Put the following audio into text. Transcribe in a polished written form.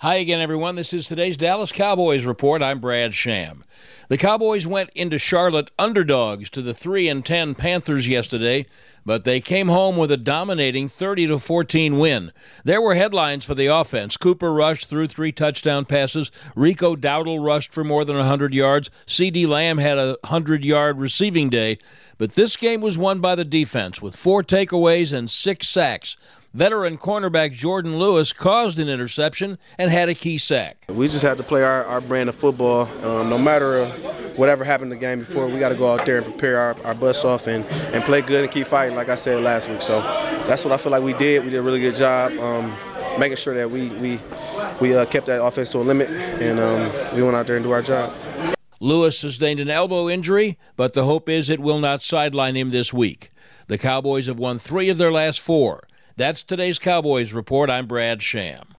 Hi again, everyone. This is today's Dallas Cowboys Report. I'm Brad Sham. The Cowboys went into Charlotte underdogs to the 3-10 Panthers yesterday, but they came home with a dominating 30-14 win. There were headlines for the offense. Cooper rushed through 3 touchdown passes. Rico Dowdle rushed for more than 100 yards. CeeDee Lamb had a 100-yard receiving day. But this game was won by the defense with 4 takeaways and 6 sacks. Veteran cornerback Jordan Lewis caused an interception and had a key sack. We just have to play our brand of football. No matter whatever happened in the game before, we got to go out there and prepare our butts off and play good and keep fighting, like I said last week. So that's what I feel like we did. We did a really good job making sure that we kept that offense to a limit, and we went out there and do our job. Lewis sustained an elbow injury, but the hope is it will not sideline him this week. The Cowboys have won 3 of their last 4. That's today's Cowboys Report. I'm Brad Sham.